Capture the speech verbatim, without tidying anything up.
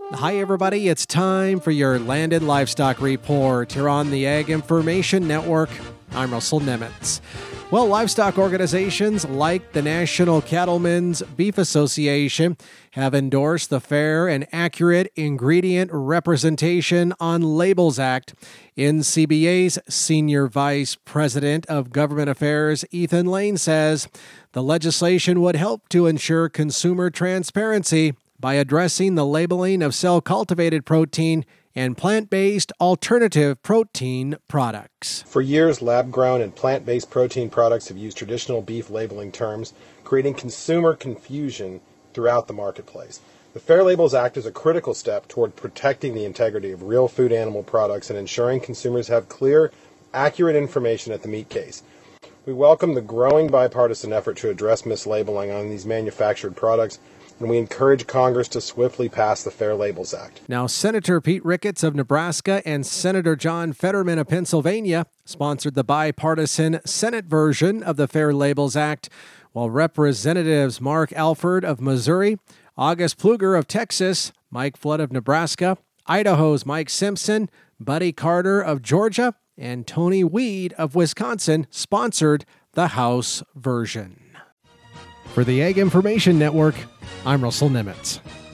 Hi, everybody. It's time for your Landed Livestock Report here on the Ag Information Network. I'm Russell Nemitz. Well, livestock organizations like the National Cattlemen's Beef Association have endorsed the Fair and Accurate Ingredient Representation on Labels Act. N C B A's Senior Vice President of Government Affairs, Ethan Lane, says the legislation would help to ensure consumer transparency by addressing the labeling of cell-cultivated protein and plant-based alternative protein products. For years, lab-grown and plant-based protein products have used traditional beef labeling terms, creating consumer confusion throughout the marketplace. The Fair Labels Act is a critical step toward protecting the integrity of real food animal products and ensuring consumers have clear, accurate information at the meat case. We welcome the growing bipartisan effort to address mislabeling on these manufactured products, and we encourage Congress to swiftly pass the Fair Labels Act. Now, Senator Pete Ricketts of Nebraska and Senator John Fetterman of Pennsylvania sponsored the bipartisan Senate version of the Fair Labels Act, while Representatives Mark Alford of Missouri, August Pfluger of Texas, Mike Flood of Nebraska, Idaho's Mike Simpson, Buddy Carter of Georgia, and Tony Weed of Wisconsin sponsored the House version. For the Ag Information Network, I'm Russell Nemitz.